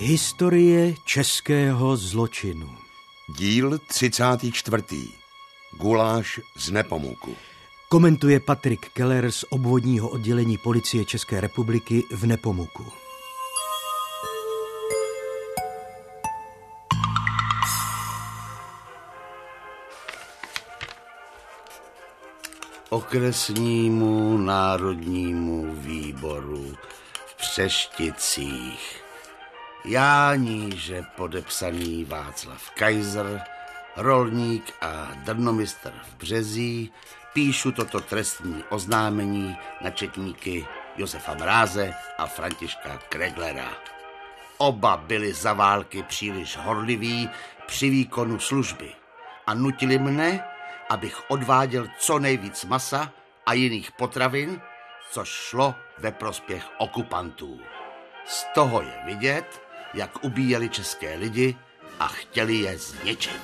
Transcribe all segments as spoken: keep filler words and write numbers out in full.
Historie českého zločinu. Díl třicátý čtvrtý. Guláš z Nepomuku. Komentuje Patrik Keller z obvodního oddělení Policie České republiky v Nepomuku. Okresnímu národnímu výboru v Přešticích. Já níže podepsaný Václav Kaiser, rolník a drnomistr v Březí, píšu toto trestní oznámení na četníky Josefa Mráze a Františka Kreglera. Oba byli za války příliš horliví při výkonu služby a nutili mne, abych odváděl co nejvíc masa a jiných potravin, což šlo ve prospěch okupantů. Z toho je vidět, jak ubíjeli české lidi a chtěli je zničit.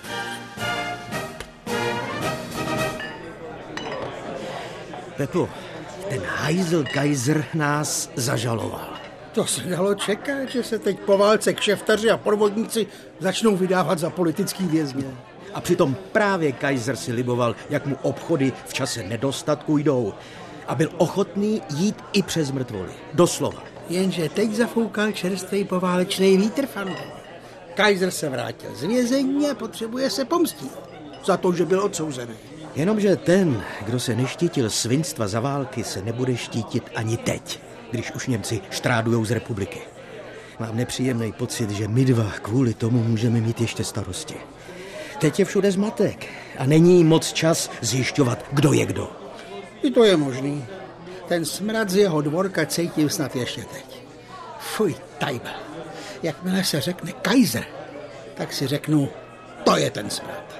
Pepo, ten hajzl Kaiser nás zažaloval. To se dalo čekat, že se teď po válce kšeftaři a podvodníci začnou vydávat za politický vězně. A přitom právě Kaiser si liboval, jak mu obchody v čase nedostatku jdou. A byl ochotný jít i přes mrtvoly. Doslova. Jenže teď zafoukal čerstvý poválečný vítr, fande. Kaiser se vrátil z vězení a potřebuje se pomstit za to, že byl odsouzený. Jenomže ten, kdo se neštítil svinstva za války, se nebude štítit ani teď, když už Němci štrádujou z republiky. Mám nepříjemný pocit, že my dva kvůli tomu můžeme mít ještě starosti. Teď je všude zmatek a není moc čas zjišťovat, kdo je kdo. I to je možný. Ten smrad z jeho dvorka cítím snad ještě teď. Fuj, tajba. Jakmile se řekne Kaiser, tak si řeknu, to je ten smrad.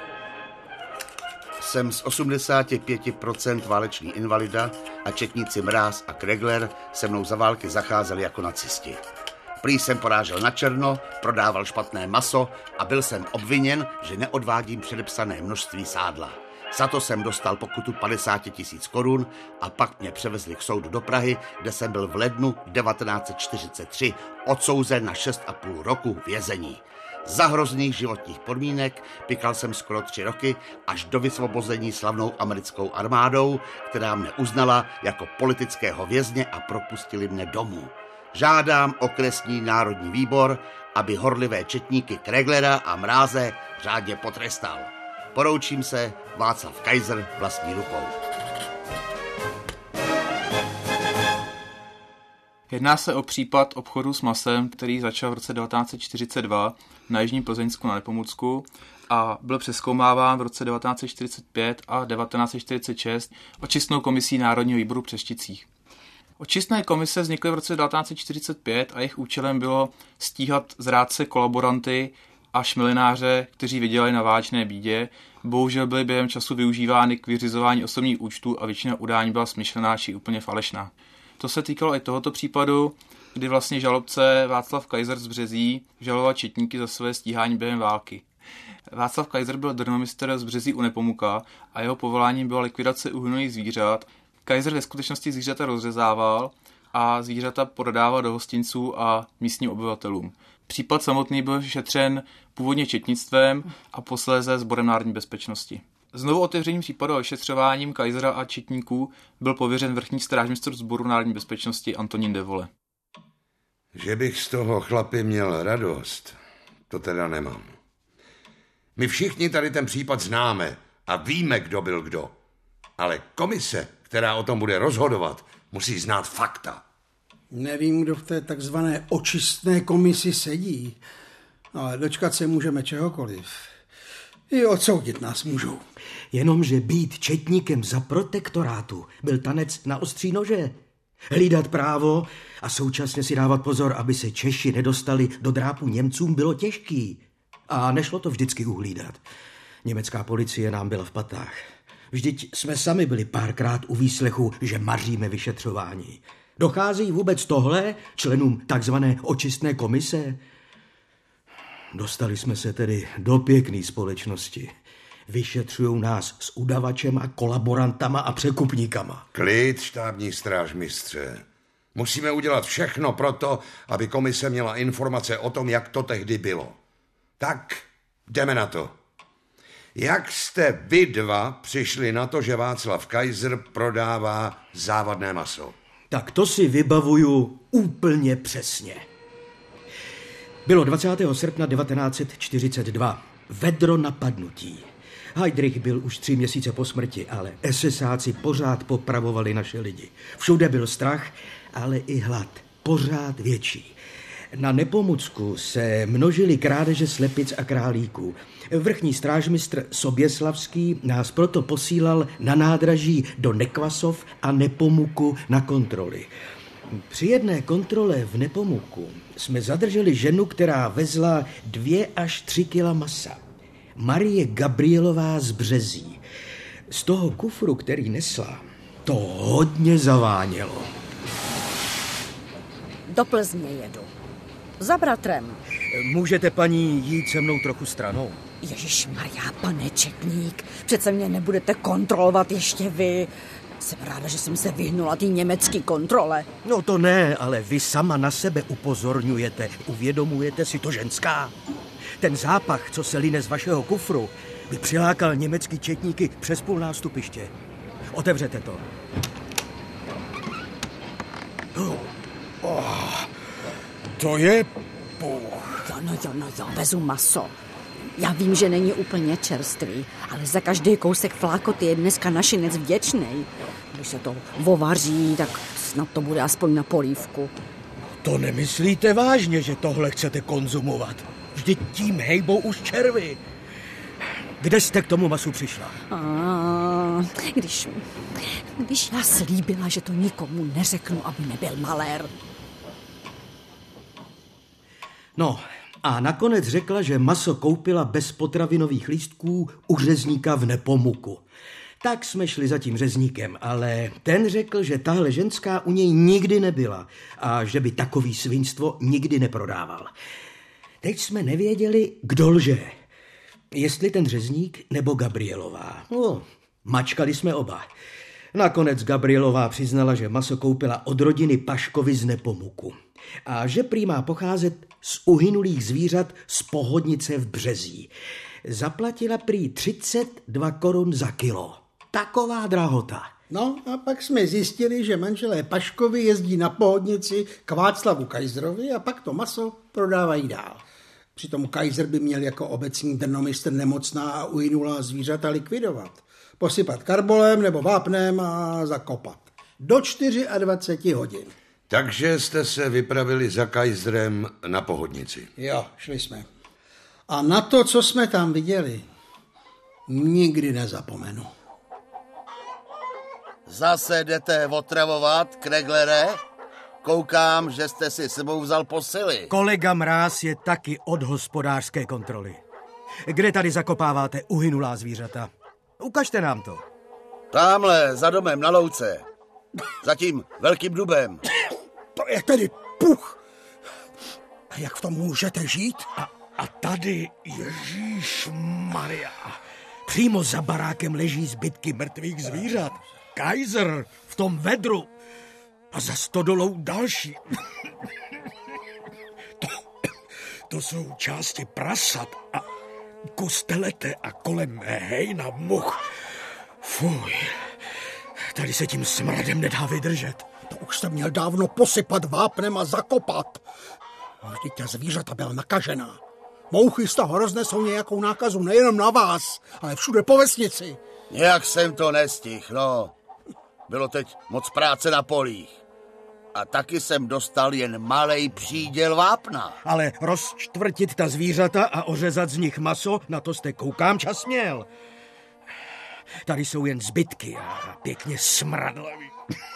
Jsem z osmdesát pět procent válečný invalida a četníci Mráz a Kregler se mnou za války zacházeli jako nacisti. Prý jsem porážel na černo, prodával špatné maso a byl jsem obviněn, že neodvádím předepsané množství sádla. Za to jsem dostal pokutu padesát tisíc korun a pak mě převezli k soudu do Prahy, kde jsem byl v lednu devatenáct set čtyřicet tři odsouzen na šest a půl roku vězení. Za hrozných životních podmínek pikal jsem skoro tři roky až do vysvobození slavnou americkou armádou, která mne uznala jako politického vězně a propustili mne domů. Žádám okresní národní výbor, aby horlivé četníky Kreglera a Mráze řádně potrestal. Poroučím se, Václav Kaiser vlastní rukou. Jedná se o případ obchodu s masem, který začal v roce devatenáct set čtyřicet dva na jižním Plzeňsku na Nepomucku a byl přezkoumáván v roce devatenáct set čtyřicet pět a devatenáct set čtyřicet šest očistnou komisí Národního výboru v Přešticích. Očistné komise vznikly v roce devatenáct set čtyřicet pět a jejich účelem bylo stíhat zrádce, kolaboranty a šmelináře, kteří vydělali na válečné bídě. Bohužel byly během času využívány k vyřizování osobních účtů a většina udání byla smyšlená či úplně falešná. To se týkalo i tohoto případu, kdy vlastně žalobce Václav Kaiser z Březí žaloval četníky za své stíhání během války. Václav Kaiser byl drnomistr z Březí u Nepomuka a jeho povoláním byla likvidace uhynuných zvířat. Kaiser ve skutečnosti zvířata rozřezával a zvířata prodával do hostinců a místním obyvatelům. Případ samotný byl šetřen původně četnictvem a posléze Sborem národní bezpečnosti. Znovu otevřením případu a vyšetřováním Kaisera a četníků byl pověřen vrchní strážmistr Sboru národní bezpečnosti Antonín Devole. Že bych z toho chlapi měl radost, to teda nemám. My všichni tady ten případ známe a víme, kdo byl kdo. Ale komise, která o tom bude rozhodovat, musí znát fakta. Nevím, kdo v té takzvané očistné komisi sedí, ale dočkat se můžeme čehokoliv. I odsoudit nás můžou. Jenomže být četníkem za protektorátu byl tanec na ostří nože. Hlídat právo a současně si dávat pozor, aby se Češi nedostali do drápu Němcům, bylo těžký. A nešlo to vždycky uhlídat. Německá policie nám byla v patách. Vždyť jsme sami byli párkrát u výslechu, že maříme vyšetřování. Dochází vůbec tohle členům takzvané očistné komise? Dostali jsme se tedy do pěkné společnosti. Vyšetřujou nás s udavačema, kolaborantama a překupníkama. Klid, štábní strážmistře. Musíme udělat všechno proto, aby komise měla informace o tom, jak to tehdy bylo. Tak, jdeme na to. Jak jste vy dva přišli na to, že Václav Kaiser prodává závadné maso? Tak to si vybavuju úplně přesně. Bylo dvacátého srpna devatenáct set čtyřicet dva. Vedro napadnutí. Heydrich byl už tři měsíce po smrti, ale esesáci pořád popravovali naše lidi. Všude byl strach, ale i hlad. Pořád větší. Na Nepomucku se množily krádeže slepic a králíků. Vrchní strážmistr Soběslavský nás proto posílal na nádraží do Nekvasov a Nepomuku na kontroly. Při jedné kontrole v Nepomuku jsme zadrželi ženu, která vezla dvě až tři kila masa. Marie Gabrielová z Březí. Z toho kufru, který nesla, to hodně zavánělo. Do Plzně jedu. Za bratrem. Můžete, paní, jít se mnou trochu stranou? Ježišmarja, pane četník, přece mě nebudete kontrolovat ještě vy. Jsem ráda, že jsem se vyhnula té německé kontrole. No to ne, ale vy sama na sebe upozorňujete. Uvědomujete si to, ženská? Ten zápach, co se line z vašeho kufru, by přilákal německý četníky přes půl nástupiště. Otevřete to. Oh, to je puch. Jo, no jo, no jo, vezu maso. Já vím, že není úplně čerstvý, ale za každý kousek flákoty je dneska našinec vděčnej. Když se to vovaří, tak snad to bude aspoň na polívku. To nemyslíte vážně, že tohle chcete konzumovat? Vždyť tím hejbou už červy. Kde jste k tomu masu přišla? A, když, když já slíbila, že to nikomu neřeknu, aby nebyl malér. No, a nakonec řekla, že maso koupila bez potravinových lístků u řezníka v Nepomuku. Tak jsme šli za tím řezníkem, ale ten řekl, že tahle ženská u něj nikdy nebyla a že by takový svinstvo nikdy neprodával. Teď jsme nevěděli, kdo lže. Jestli ten řezník nebo Gabrielová. No, mačkali jsme oba. Nakonec Gabrielová přiznala, že maso koupila od rodiny Paškovi z Nepomuku a že prý má pocházet z uhynulých zvířat z pohodnice v Březí. Zaplatila prý třicet dva korun za kilo. Taková drahota. No a pak jsme zjistili, že manželé Paškovi jezdí na pohodnici k Václavu Kaiserovi a pak to maso prodávají dál. Přitom Kaiser by měl jako obecní drnomistr nemocná a uhynulá zvířata likvidovat. Posypat karbolem nebo vápnem a zakopat. Do dvaceti čtyři hodin. Takže jste se vypravili za Kaiserem na pohodnici. Jo, šli jsme. A na to, co jsme tam viděli, nikdy nezapomenu. Zase jdete otravovat, Kreglere? Koukám, že jste si sebou vzal posily. Kolega Mráz je taky od hospodářské kontroly. Kde tady zakopáváte uhynulá zvířata? Ukažte nám to. Támhle, za domem, na louce. Za tím velkým dubem. To je tedy puch. A jak v tom můžete žít? A, a tady, Ježíšmarja, přímo za barákem leží zbytky mrtvých zvířat. Kaiser v tom vedru. A za stodolou další. To, to jsou části prasat a kus telete a kolem hejna much. Fuj, tady se tím smradem nedá vydržet. To už jste měl dávno posypat vápnem a zakopat. Vždyť ta zvířata byla nakažená. Mouchy z toho roznesou nějakou nákazu nejenom na vás, ale všude po vesnici. Nějak jsem to nestihl, no. Bylo teď moc práce na polích. A taky jsem dostal jen malej příděl vápna. Ale rozčtvrtit ta zvířata a ořezat z nich maso, na to jste, koukám, čas měl. Tady jsou jen zbytky a pěkně smradlavý.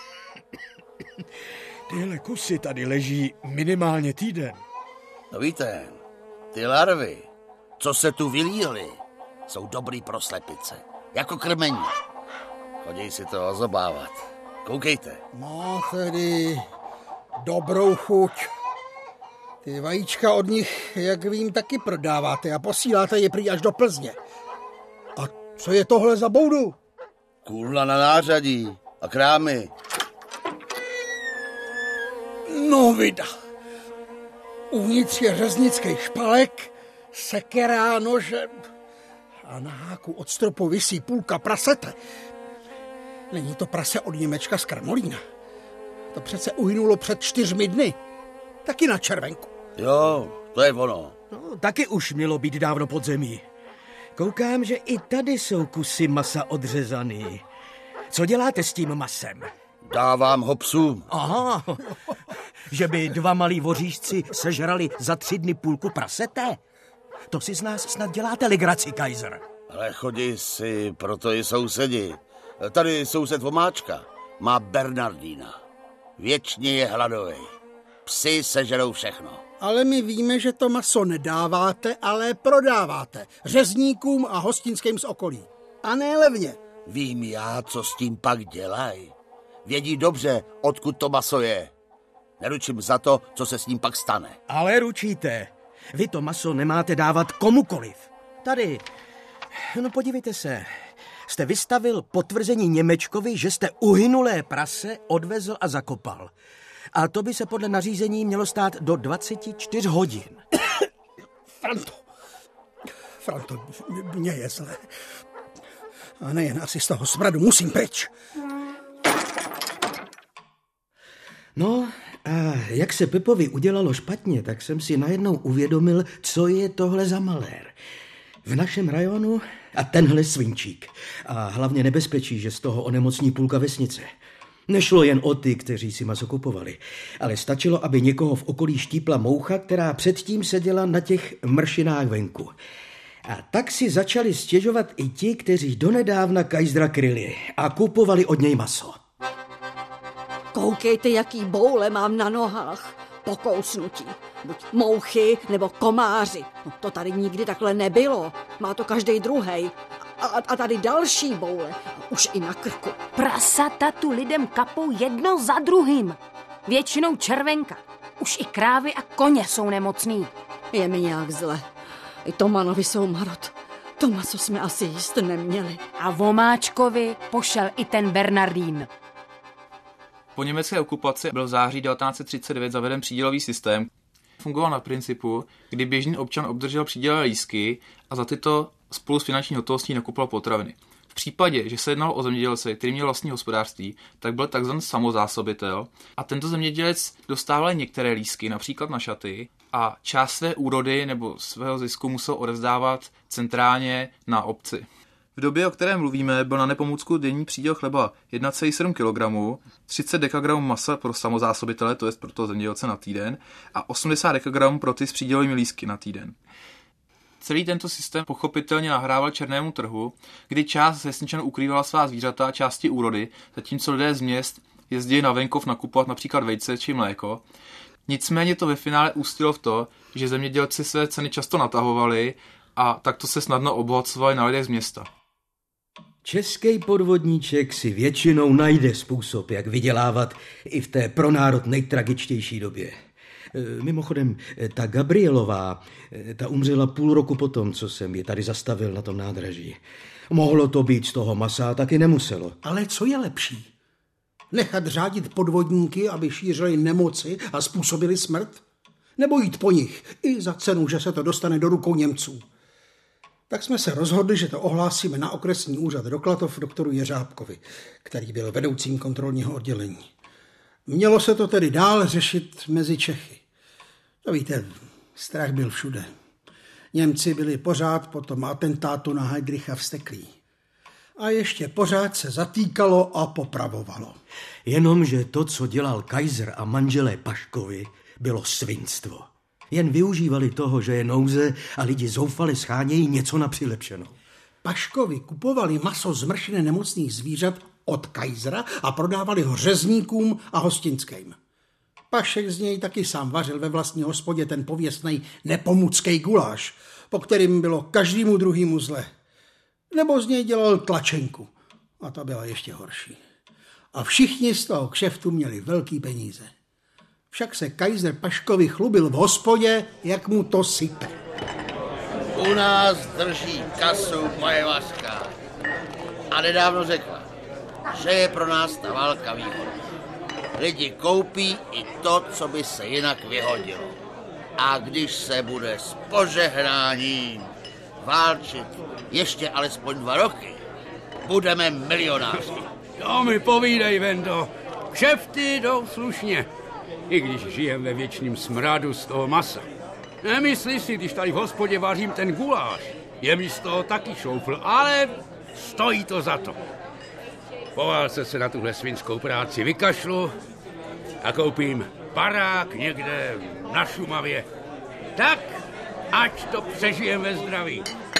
Tyhle kusy tady leží minimálně týden. No víte, ty larvy, co se tu vylíhly, jsou dobrý pro slepice. Jako krmení. Chodí si to ozobávat. Koukejte. No tedy dobrou chuť. Ty vajíčka od nich, jak vím, taky prodáváte a posíláte je prý až do Plzně. A co je tohle za boudu? Kůlna na nářadí a krámy. No vida. Uvnitř je řeznický špalek, sekera, nože a na háku od stropu visí půlka prasete. Není to prase od Němečka z Kremolína. To přece uhynulo před čtyřmi dny. Taky na červenku. Jo, to je ono. No, taky už mělo být dávno pod zemí. Koukám, že i tady jsou kusy masa odřezaný. Co děláte s tím masem? Dávám ho psům. Aha, že by dva malí voříšci sežrali za tři dny půlku prasete? To si z nás snad děláte legraci, Kaiser. Ale chodí si, proto i sousedi. Tady soused Vomáčka má Bernardína. Věčně je hladový. Psi sežerou všechno. Ale my víme, že to maso nedáváte, ale prodáváte řezníkům a hostinským z okolí. A ne levně. Vím já, co s tím pak dělají. Vědí dobře, odkud to maso je. Neručím za to, co se s ním pak stane. Ale ručíte. Vy to maso nemáte dávat komukoliv. Tady, no podívejte se, jste vystavil potvrzení Němečkovi, že jste uhynulé prase odvezl a zakopal. A to by se podle nařízení mělo stát do dvacet čtyři hodin. Franto, Franto, mně je zle. A nejen asi z toho smradu, musím pryč. No, a jak se Pepovi udělalo špatně, tak jsem si najednou uvědomil, co je tohle za malér. V našem rajonu a tenhle svinčík. A hlavně nebezpečí, že z toho onemocní půlka vesnice. Nešlo jen o ty, kteří si maso kupovali, ale stačilo, aby někoho v okolí štípla moucha, která předtím seděla na těch mršinách venku. A tak si začali stěžovat i ti, kteří donedávna Kaisera kryli a kupovali od něj maso. Koukejte, jaký boule mám na nohách. Pokousnutí. Buď mouchy nebo komáři. No, to tady nikdy takhle nebylo. Má to každej druhej. A, a tady další boule. Už i na krku. Prasata tu lidem kapou jedno za druhým. Většinou červenka. Už i krávy a koně jsou nemocný. Je mi nějak zle. I Tomanovi jsou marot. To maso jsme asi jíst neměli. A Vomáčkovi pošel i ten Bernardín. Po německé okupaci byl v září devatenáct set třicet devět zaveden přídělový systém. Fungoval na principu, kdy běžný občan obdržel přídělové lístky a za tyto spolu s finanční hotovostí nakupoval potraviny. V případě, že se jednalo o zemědělce, který měl vlastní hospodářství, tak byl takzvaný samozásobitel a tento zemědělec dostával některé lístky, například na šaty, a část své úrody nebo svého zisku musel odevzdávat centrálně na obci. V době, o které mluvíme, byl na Nepomůcku denní příděl chleba jedna celá sedm kilogramů, třicet dekagramů masa pro samozásobitele, to je pro toho zemědělce na týden, a osmdesát dekagramů pro ty s přídělovými lístky na týden. Celý tento systém pochopitelně nahrával černému trhu, kdy část vesničanů ukrývala svá zvířata a části úrody, zatímco lidé z měst jezdili na venkov nakupovat například vejce či mléko. Nicméně to ve finále ústilo v to, že zemědělci své ceny často natahovali a takto se snadno obohacovali na lidech z města. Český podvodníček si většinou najde způsob, jak vydělávat i v té pro národ nejtragičtější době. Mimochodem, ta Gabrielová, ta umřela půl roku potom, co jsem je tady zastavil na tom nádraží. Mohlo to být z toho masa, taky nemuselo. Ale co je lepší? Nechat řádit podvodníky, aby šířili nemoci a způsobili smrt? Nebo jít po nich, i za cenu, že se to dostane do rukou Němců? Tak jsme se rozhodli, že to ohlásíme na okresní úřad do Klatov doktoru Jeřábkovi, který byl vedoucím kontrolního oddělení. Mělo se to tedy dál řešit mezi Čechy. To víte, strach byl všude. Němci byli pořád po tom atentátu na Heydricha vzteklí. A ještě pořád se zatýkalo a popravovalo. Jenomže to, co dělal Kaiser a manželé Paškovi, bylo svinstvo. Jen využívali toho, že je nouze a lidi zoufale schánějí něco na přilepšenou. Paškovi kupovali maso z mršiny nemocných zvířat od Kaisera a prodávali ho řezníkům a hostinským. Pašek z něj taky sám vařil ve vlastní hospodě ten pověstnej nepomůckej guláš, po kterým bylo každému druhýmu zle. Nebo z něj dělal tlačenku. A ta byla ještě horší. A všichni z toho kšeftu měli velký peníze. Však se Kaiser Paškovi chlubil v hospodě, jak mu to sype. U nás drží kasu moje Vaška. A nedávno řekla, že je pro nás ta válka výhodná. Lidi koupí i to, co by se jinak vyhodilo. A když se bude s požehnáním válčit ještě alespoň dva roky, budeme milionáři. To mi povídej, Vendo. Kšefty jdou slušně. I když žijem ve věčným smradu z toho masa. Nemyslí si, když tady v hospodě vařím ten guláš. Je mi z toho taky šoufl, ale stojí to za to. Po válce se na tuhle svinskou práci vykašlu a koupím barák někde na Šumavě. Tak, ať to přežijem ve zdraví.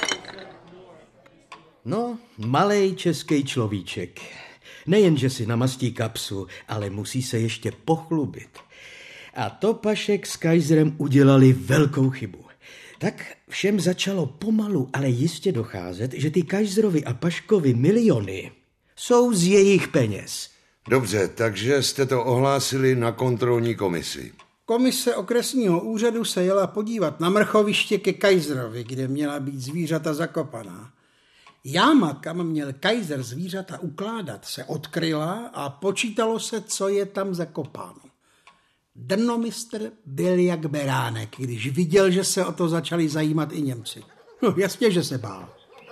No, malej český človíček. Nejenže si namastí kapsu, ale musí se ještě pochlubit. A to Pašek s Kaiserem udělali velkou chybu. Tak všem začalo pomalu, ale jistě docházet, že ty Kaiserovi a Paškovi miliony jsou z jejich peněz. Dobře, takže jste to ohlásili na kontrolní komisi. Komise okresního úřadu se jela podívat na mrchoviště ke Kaiserovi, kde měla být zvířata zakopaná. Jáma, kam měl Kaiser zvířata ukládat, se odkryla a počítalo se, co je tam zakopáno. Drnomistr byl jak beránek, když viděl, že se o to začali zajímat i Němci. No jasně, že se bál.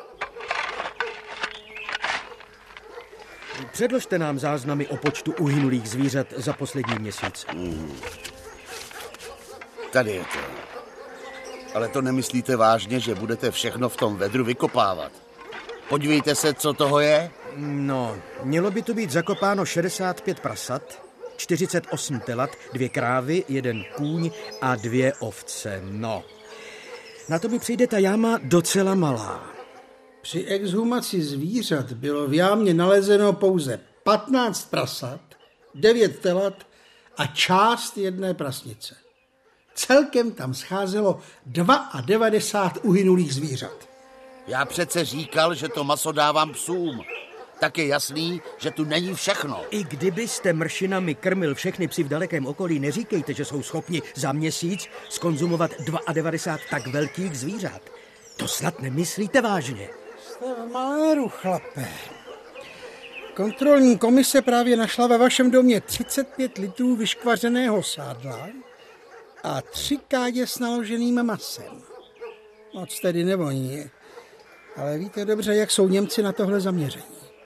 Předložte nám záznamy o počtu uhynulých zvířat za poslední měsíc. Mm. Tady je to. Ale to nemyslíte vážně, že budete všechno v tom vedru vykopávat? Podívejte se, co toho je. No, mělo by tu být zakopáno šedesát pět prasat, čtyřicet osm telat, dvě krávy, jeden kůň a dvě ovce. No, na to mi přijde ta jáma docela malá. Při exhumaci zvířat bylo v jámě nalezeno pouze patnáct prasat, devět telat a část jedné prasnice. Celkem tam scházelo devadesát dva uhynulých zvířat. Já přece říkal, že to maso dávám psům. Tak je jasný, že tu není všechno. I kdybyste mršinami krmil všechny psy v dalekém okolí, neříkejte, že jsou schopni za měsíc skonzumovat devadesát dva tak velkých zvířat. To snad nemyslíte vážně? Jste v maléru, chlape. Kontrolní komise právě našla ve vašem domě třicet pět litrů vyškvařeného sádla a tři kádě s naloženým masem. Moc tedy nevoní, ale víte dobře, jak jsou Němci na tohle zaměření.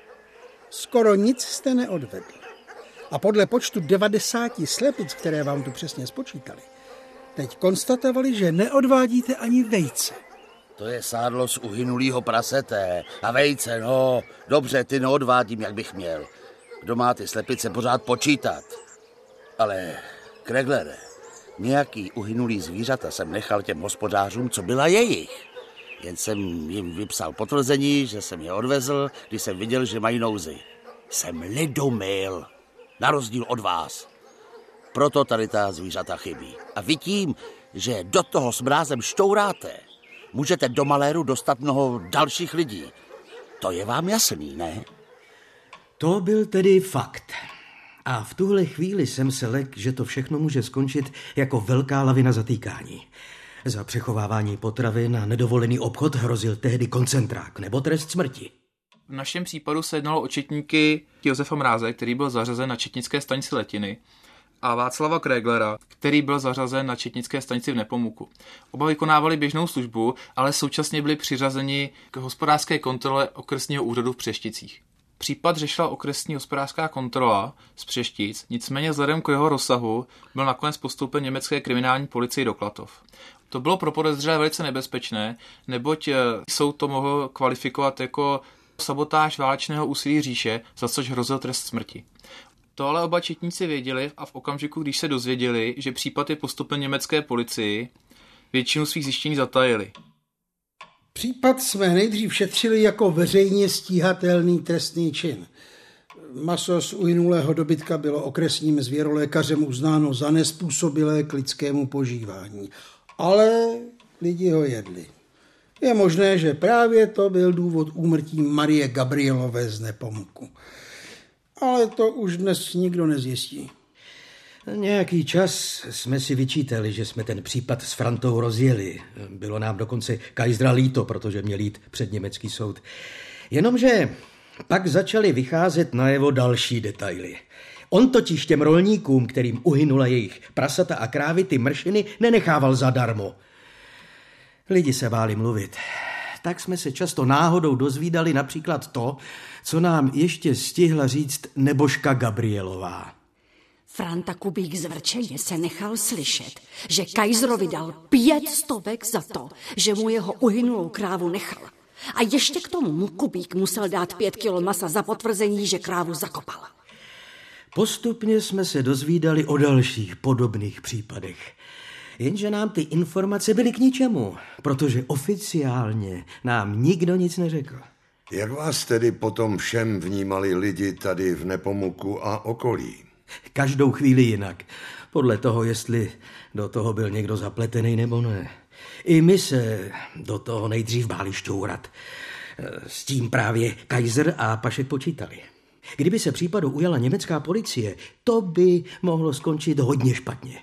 Skoro nic jste neodvedl. A podle počtu devadesáti slepic, které vám tu přesně spočítali, teď konstatovali, že neodvádíte ani vejce. To je sádlo z uhynulýho prasete. A vejce, no, dobře, ty neodvádím, jak bych měl. Kdo má ty slepice pořád počítat? Ale, Kreglere, nějaký uhynulý zvířata jsem nechal těm hospodářům, co byla jejich. Jen jsem jim vypsal potvrzení, že jsem je odvezl, když jsem viděl, že mají nouzi. Jsem lidomil, na rozdíl od vás. Proto tady ta zvířata chybí. A vy tím, že do toho s mrázem štouráte, můžete do maléru dostat mnoho dalších lidí. To je vám jasný, ne? To byl tedy fakt. A v tuhle chvíli jsem se lekl, že to všechno může skončit jako velká lavina zatýkání. Za přechovávání potravin a nedovolený obchod hrozil tehdy koncentrák nebo trest smrti. V našem případu se jednalo o četníky Josefa Mráze, který byl zařazen na četnické stanici Letiny, a Václava Kreglera, který byl zařazen na četnické stanici v Nepomuku. Oba vykonávali běžnou službu, ale současně byli přiřazeni k hospodářské kontrole okresního úřadu v Přešticích. Případ řešila okresní hospodářská kontrola z Přeštic, nicméně vzhledem k jeho rozsahu byl nakonec postoupen německé kriminální policii do Klatov. To bylo pro podezřelé velice nebezpečné, neboť soud to mohl kvalifikovat jako sabotáž válečného úsilí říše, za což hrozil trest smrti. To ale oba četníci věděli a v okamžiku, když se dozvěděli, že případ je postupen německé policii, většinu svých zjištění zatajili. Případ jsme nejdřív šetřili jako veřejně stíhatelný trestný čin. Maso z uhynulého dobytka bylo okresním zvěrolékařem uznáno za nezpůsobilé k lidskému požívání. Ale lidi ho jedli. Je možné, že právě to byl důvod úmrtí Marie Gabrielové z Nepomuku. Ale to už dnes nikdo nezjistí. Nějaký čas jsme si vyčítali, že jsme ten případ s Frantou rozjeli. Bylo nám dokonce Kaisera líto, protože měl jít před německý soud. Jenomže pak začaly vycházet najevo další detaily. On totiž těm rolníkům, kterým uhynula jejich prasata a krávy, ty mršiny nenechával zadarmo. Lidi se báli mluvit. Tak jsme se často náhodou dozvídali například to, co nám ještě stihla říct nebožka Gabrielová. Franta Kubík z Vrčeně se nechal slyšet, že Kajzrovi dal pět stovek za to, že mu jeho uhynulou krávu nechal. A ještě k tomu mu Kubík musel dát pět kilo masa za potvrzení, že krávu zakopal. Postupně jsme se dozvídali o dalších podobných případech. Jenže nám ty informace byly k ničemu, protože oficiálně nám nikdo nic neřekl. Jak vás tedy potom všem vnímali lidi tady v Nepomuku a okolí? Každou chvíli jinak. Podle toho, jestli do toho byl někdo zapletený nebo ne. I my se do toho nejdřív báli šťourat. S tím právě Kaiser a Pašek počítali. Kdyby se případu ujala německá policie, to by mohlo skončit hodně špatně.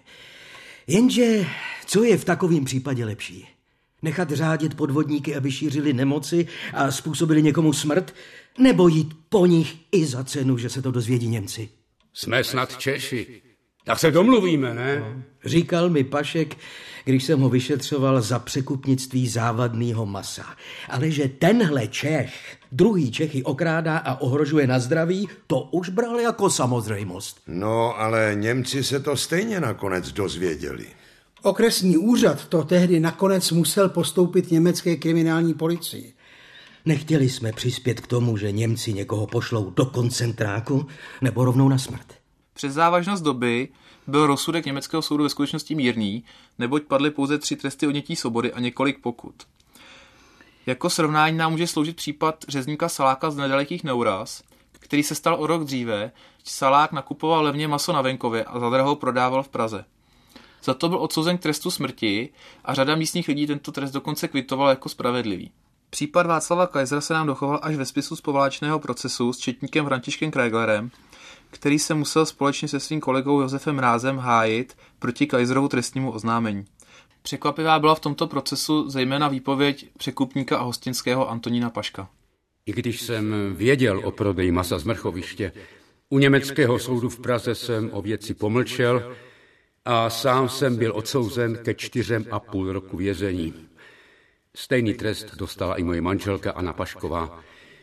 Jenže co je v takovém případě lepší? Nechat řádit podvodníky, aby šířili nemoci a způsobili někomu smrt? Nebo jít po nich i za cenu, že se to dozvědí Němci? Jsme snad Češi. Tak se domluvíme, ne? No, říkal mi Pašek, když jsem ho vyšetřoval za překupnictví závadného masa. Ale že tenhle Čech druhý Čechy okrádá a ohrožuje na zdraví, to už bral jako samozřejmost. No, ale Němci se to stejně nakonec dozvěděli. Okresní úřad to tehdy nakonec musel postoupit německé kriminální policii. Nechtěli jsme přispět k tomu, že Němci někoho pošlou do koncentráku nebo rovnou na smrt. Přes závažnost doby byl rozsudek německého soudu ve skutečnosti mírný, neboť padly pouze tři tresty odnětí svobody a několik pokut. Jako srovnání nám může sloužit případ řezníka Saláka z nedalekých Neuras, který se stal o rok dříve. Salák nakupoval levně maso na venkově a zadraho ho prodával v Praze. Za to byl odsouzen k trestu smrti a řada místních lidí tento trest dokonce kvitoval jako spravedlivý. Případ Václava Kaisera se nám dochoval až ve spisu z poválečného procesu s četníkem Františkem Kreglerem, který se musel společně se svým kolegou Josefem Mrázem hájit proti Kaiserovu trestnímu oznámení. Překvapivá byla v tomto procesu zejména výpověď překupníka a hostinského Antonína Paška. I když jsem věděl o prodeji masa z Mrchoviště, u německého soudu v Praze jsem o věci pomlčel a sám jsem byl odsouzen ke čtyřem a půl roku vězení. Stejný trest dostala i moje manželka Anna Pašková.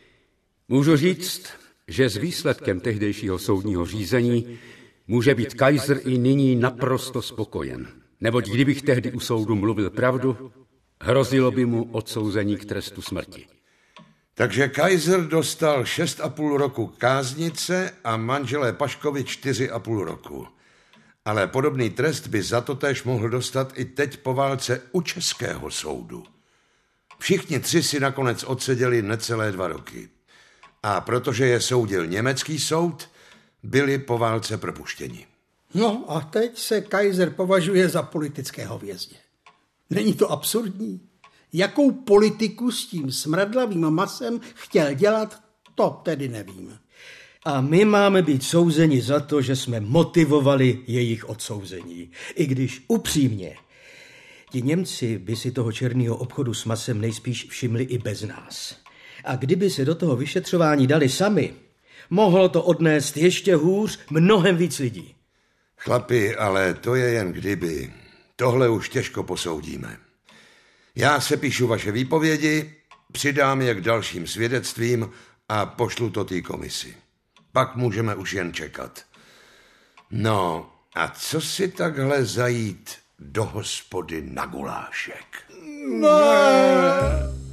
Můžu říct, že s výsledkem tehdejšího soudního řízení může být Kaiser i nyní naprosto spokojen. Neboť kdybych tehdy u soudu mluvil pravdu, hrozilo by mu odsouzení k trestu smrti. Takže Kaiser dostal šest a půl roku káznice a manželé Paškovi čtyři a půl roku. Ale podobný trest by za to též mohl dostat i teď po válce u českého soudu. Všichni tři si nakonec odseděli necelé dva roky. A protože je soudil německý soud, byli po válce propuštěni. No a teď se Kaiser považuje za politického vězně. Není to absurdní? Jakou politiku s tím smradlavým masem chtěl dělat, to tedy nevím. A my máme být souzeni za to, že jsme motivovali jejich odsouzení. I když upřímně, ti Němci by si toho černého obchodu s masem nejspíš všimli i bez nás. A kdyby se do toho vyšetřování dali sami, mohlo to odnést ještě hůř mnohem víc lidí. Chlapi, ale to je jen kdyby. Tohle už těžko posoudíme. Já se píšu vaše výpovědi, přidám je k dalším svědectvím a pošlu to té komisi. Pak můžeme už jen čekat. No, a co si takhle zajít do hospody na gulášek? Ne.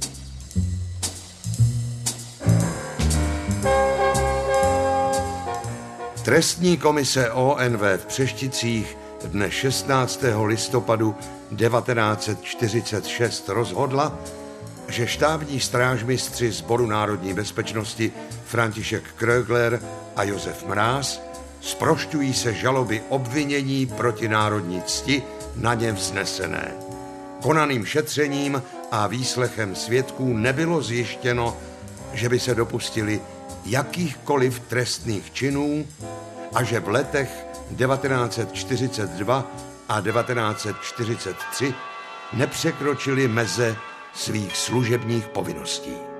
Trestní komise O N V v Přešticích dne šestnáctého listopadu devatenáct set čtyřicet šest rozhodla, že štábní strážmistři Sboru národní bezpečnosti František Kregler a Josef Mráz zprošťují se žaloby obvinění proti národní cti na ně vznesené. Konaným šetřením a výslechem svědků nebylo zjištěno, že by se dopustili jakýchkoliv trestných činů a že v letech devatenáct set čtyřicet dva a devatenáct set čtyřicet tři nepřekročili meze svých služebních povinností.